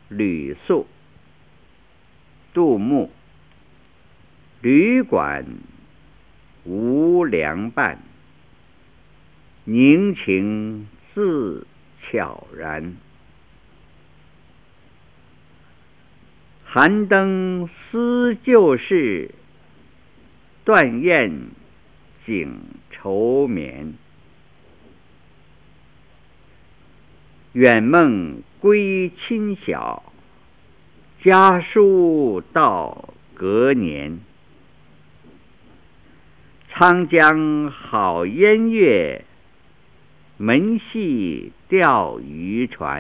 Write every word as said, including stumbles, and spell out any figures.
旅宿。杜牧。旅馆无良伴，凝情自悄然。寒灯思旧事，断雁颈愁眠。远梦归期晓，家书到隔年。沧江好烟月，门系钓鱼船。